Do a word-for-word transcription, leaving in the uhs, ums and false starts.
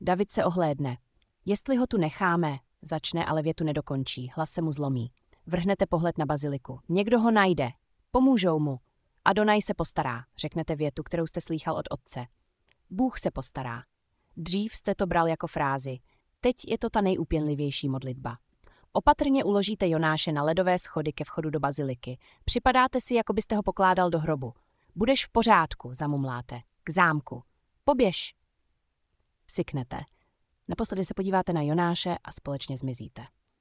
David se ohlédne. Jestli ho tu necháme, začne, ale větu nedokončí, hlas se mu zlomí. Vrhnete pohled na baziliku. Někdo ho najde. Pomůžou mu. Adonaj se postará, řeknete větu, kterou jste slýchal od otce. Bůh se postará. Dřív jste to bral jako frázi. Teď je to ta nejúpěnlivější modlitba. Opatrně uložíte Jonáše na ledové schody ke vchodu do baziliky. Připadáte si, jako byste ho pokládal do hrobu. Budeš v pořádku, zamumláte. K zámku. Poběž. Syknete. Naposledy se podíváte na Jonáše a společně zmizíte.